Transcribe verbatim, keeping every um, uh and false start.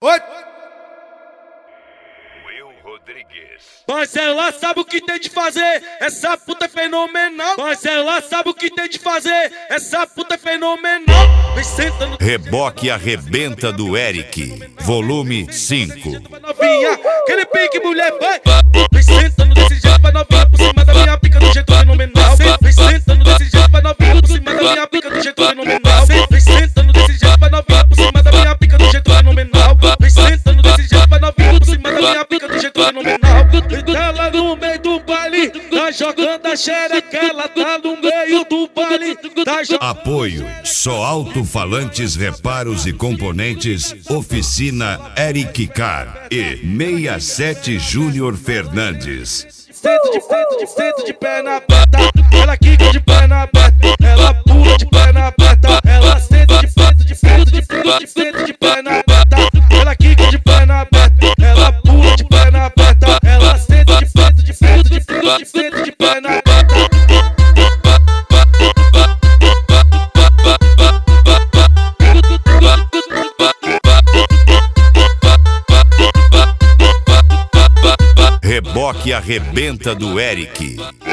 Oi. Will Rodrigues. Mas ela sabe o que tem de fazer, essa puta é fenomenal. Mas ela sabe o que tem de fazer, essa puta é fenomenal. Vem sentando. Reboque arrebenta do Eric, volume cinco. Novinha, aquele pique mulher vai. Vem sentando desse jeito pra novinha por cima da minha pica do jeito fenomenal. Vem sentando desse jeito pra novinha por cima da minha pica do jeito fenomenal. Vem sentando desse jeito pra novinha por cima da minha pica do jeito fenomenal. Vem sentando desse jeito pra novinha por cima da minha pica do jeito fenomenal. Ela no meio do baile, tá jogando a xereca, ela tá no meio do baile, tá jogando. Apoio, só alto-falantes, reparos e componentes, Oficina Eric Car e sessenta e sete Júnior Fernandes. Sento de sento de sento de perna aberta, ela quica de perna aberta, ela pula de perna aberta, ela senta de sento de sento de sento de sento de perna aberta, ela quica de perna aberta, ela pula de perna aberta, ela senta de sento de sento de sento de sento de perna aberta. Reboque arrebenta do Eric.